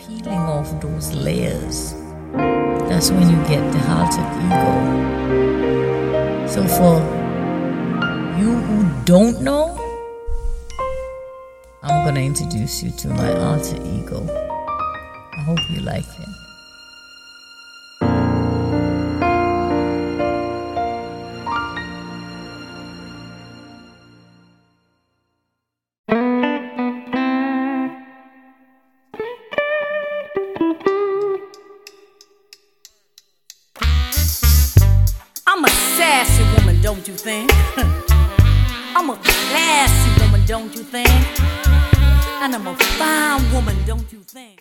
peeling off those layers, that's when you get the altered ego. So for you who don't know, I'm going to introduce you to my alter ego. I hope you like him. I'm a sassy woman, don't you think? I'm a classy woman, don't you think? And I'm a fine woman, don't you think?